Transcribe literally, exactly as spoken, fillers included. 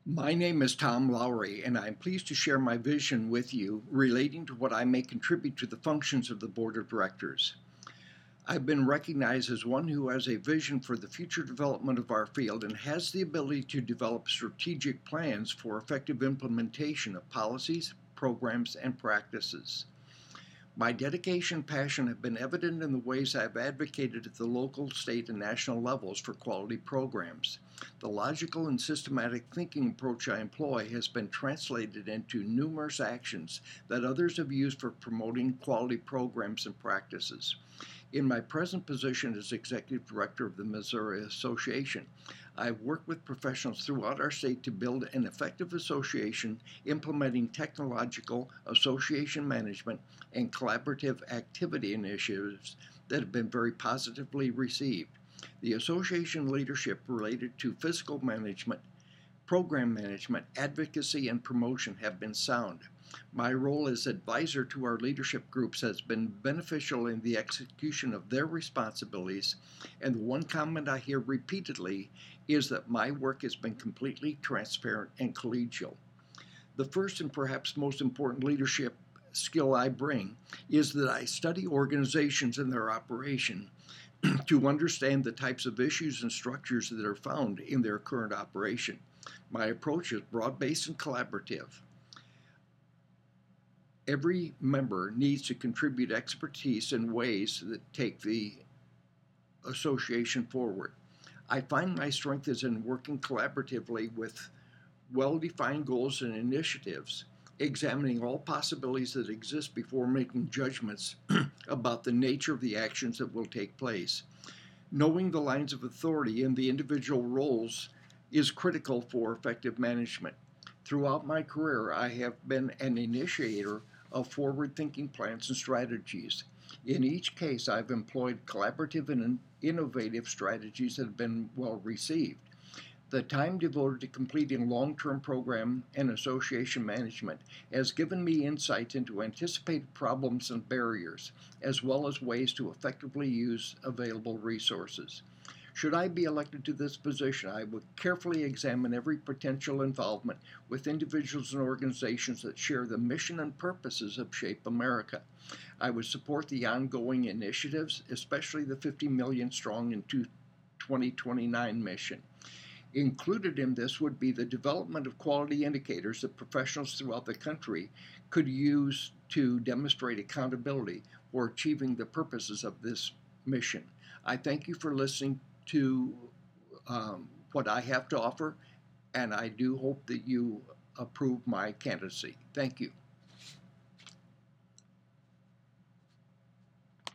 My name is Tom Lowry, and I'm pleased to share my vision with you relating to what I may contribute to the functions of the Board of Directors. I've been recognized as one who has a vision for the future development of our field and has the ability to develop strategic plans for effective implementation of policies, programs, and practices. My dedication and passion have been evident in the ways I've advocated at the local, state, and national levels for quality programs. The logical and systematic thinking approach I employ has been translated into numerous actions that others have used for promoting quality programs and practices. In my present position as Executive Director of the Missouri Association, I've worked with professionals throughout our state to build an effective association implementing technological association management and collaborative activity initiatives that have been very positively received. The association leadership related to fiscal management, program management, advocacy, and promotion have been sound. My role as advisor to our leadership groups has been beneficial in the execution of their responsibilities, and the one comment I hear repeatedly is that my work has been completely transparent and collegial. The first and perhaps most important leadership skill I bring is that I study organizations and their operation to understand the types of issues and structures that are found in their current operation. My approach is broad-based and collaborative. Every member needs to contribute expertise in ways that take the association forward. I find my strength is in working collaboratively with well-defined goals and initiatives, examining all possibilities that exist before making judgments about the nature of the actions that will take place. Knowing the lines of authority in the individual roles is critical for effective management. Throughout my career, I have been an initiator of forward-thinking plans and strategies. In each case, I've employed collaborative and innovative strategies that have been well received. The time devoted to completing long-term program and association management has given me insights into anticipated problems and barriers, as well as ways to effectively use available resources. Should I be elected to this position, I would carefully examine every potential involvement with individuals and organizations that share the mission and purposes of Shape America. I would support the ongoing initiatives, especially the fifty million strong in twenty twenty-nine mission. Included in this would be the development of quality indicators that professionals throughout the country could use to demonstrate accountability for achieving the purposes of this mission. I thank you for listening to um, what I have to offer, and I do hope that you approve my candidacy. Thank you.